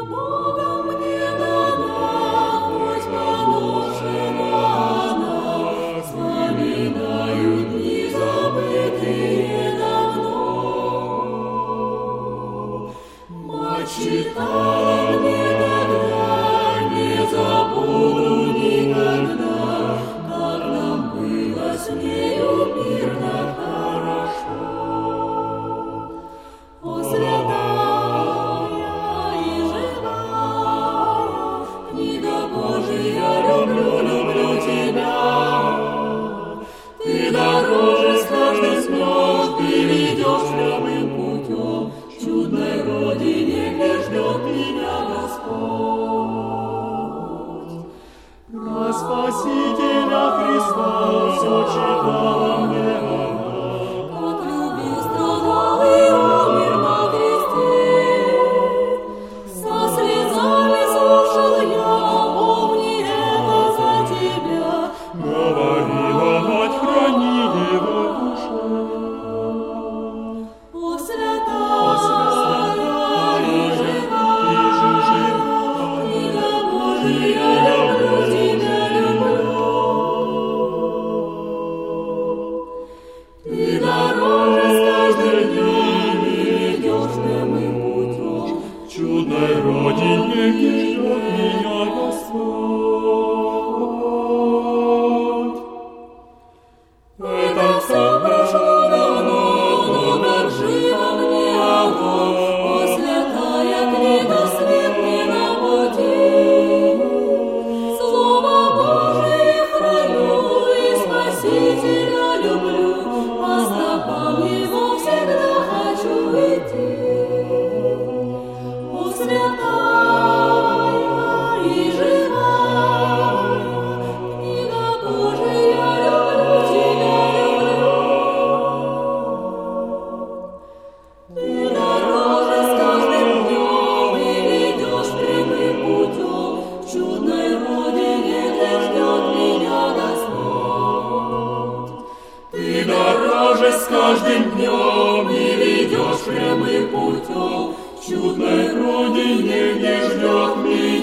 Богом мне дана, хоть поношена она, вспоминаю дни забытые давно. Мать читала мне тогда, не забуду никогда, как нам было с нею мирно хорошо. О, святая и живая, книга Божия, люблю, люблю тебя. Ты дороже с каждым слез, ты ведешь прямым путем к чудной родине, где ждет меня Господь. Про Спасителя Христа все читала мне она, как любил, страдал и умер на кресте. Со слезами слушал я, помни это за тебя, говорила мать, храни его душу. О, святая и живая, книга Божия, люблю тебя, люблю. Ты дороже с каждым днем и ведешь прямым путем В чудной родине, где ждет меня Господь. Это все прошло давно, но как живо мне оно. О, святая книга, свет мне на пути. Слово Божие храню и Спасителя люблю, по стопам его всегда хочу идти. О, святая и живая, книга Божия, люблю тебя, люблю. Ты дороже с каждым днем и ведешь прямым путем к чудной родине, где ждет меня Господь. Ты дороже с каждым днем и ведешь прямым путем к чудной родине, где ждет меня